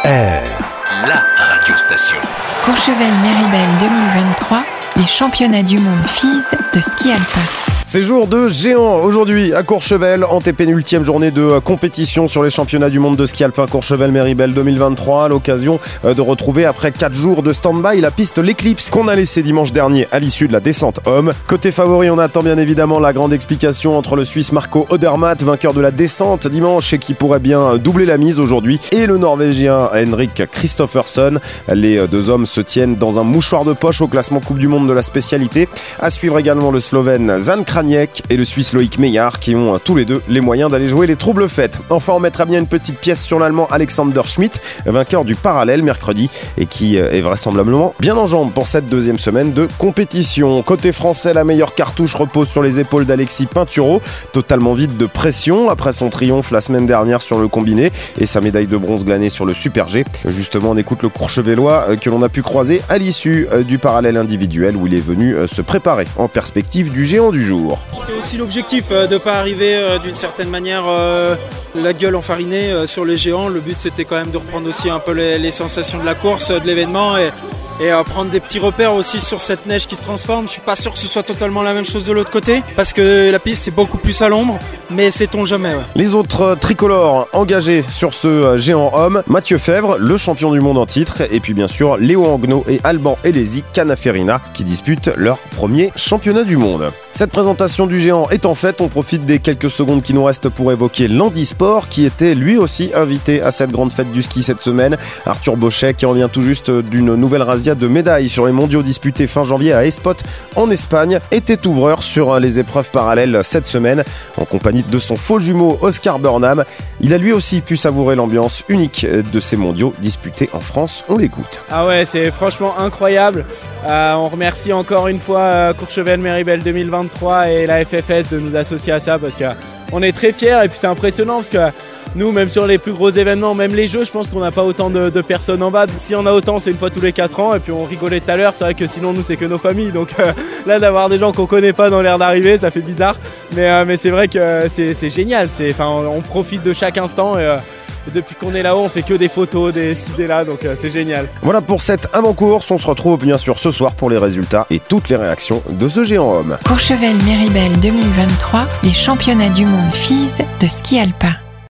la radiostation. Courchevel-Méribel 2023, les championnats du monde filles de ski alpin. C'est jour de géant aujourd'hui à Courchevel, en pénultième journée de compétition sur les championnats du monde de ski alpin Courchevel-Méribel 2023. À l'occasion de retrouver après 4 jours de stand-by la piste L'Eclipse qu'on a laissée dimanche dernier à l'issue de la descente homme. Côté favori, on attend bien évidemment la grande explication entre le Suisse Marco Odermatt, vainqueur de la descente dimanche et qui pourrait bien doubler la mise aujourd'hui, et le Norvégien Henrik Kristoffersen. Les deux hommes se tiennent dans un mouchoir de poche au classement Coupe du Monde de la spécialité. À suivre également le Slovène Zan Kraniec et le Suisse Loïc Meillard qui ont tous les deux les moyens d'aller jouer les troubles fêtes. Enfin, on mettra bien une petite pièce sur l'Allemand Alexander Schmidt, vainqueur du parallèle mercredi et qui est vraisemblablement bien en jambes pour cette deuxième semaine de compétition. Côté français, la meilleure cartouche repose sur les épaules d'Alexis Pinturo, totalement vide de pression après son triomphe la semaine dernière sur le combiné et sa médaille de bronze glanée sur le Super G. Justement, on écoute le Courchevellois que l'on a pu croiser à l'issue du parallèle individuel où il est venu se préparer en perspective du géant du jour. C'était aussi l'objectif de ne pas arriver d'une certaine manière la gueule enfarinée sur les géants. Le but c'était quand même de reprendre aussi un peu les sensations de la course, de l'événement et prendre des petits repères aussi sur cette neige qui se transforme. Je suis pas sûr que ce soit totalement la même chose de l'autre côté parce que la piste est beaucoup plus à l'ombre, mais sait-on jamais. Ouais. Les autres tricolores engagés sur ce géant homme, Mathieu Fèvre, le champion du monde en titre, et puis bien sûr Léo Angno et Alban Elesi Canaferina qui disputent leur premier championnat du monde. Cette présentation du géant étant faite, on profite des quelques secondes qui nous restent pour évoquer l'handisport qui était lui aussi invité à cette grande fête du ski cette semaine. Arthur Bauchet qui revient tout juste d'une nouvelle razzia de médailles sur les mondiaux disputés fin janvier à Espot en Espagne était ouvreur sur les épreuves parallèles cette semaine en compagnie de son faux jumeau Oscar Burnham. Il a lui aussi pu savourer l'ambiance unique de ces mondiaux disputés en France. On l'écoute. Ah ouais, c'est franchement incroyable. On remercie encore une fois Courchevel-Méribel 2023 et la FFS de nous associer à ça parce qu'on est très fiers et puis c'est impressionnant parce que nous, même sur les plus gros événements, même les jeux, je pense qu'on n'a pas autant de personnes en bas. Si on a autant, c'est une fois tous les 4 ans et puis on rigolait tout à l'heure, c'est vrai que sinon nous c'est que nos familles donc là d'avoir des gens qu'on connaît pas dans l'air d'arrivée, ça fait bizarre mais c'est vrai que c'est génial, on profite de chaque instant et depuis qu'on est là-haut, on fait que des photos, des là, donc c'est génial. Voilà pour cette avant-course. On se retrouve bien sûr ce soir pour les résultats et toutes les réactions de ce géant homme. Courchevel-Méribel 2023, les championnats du monde filles de ski alpin.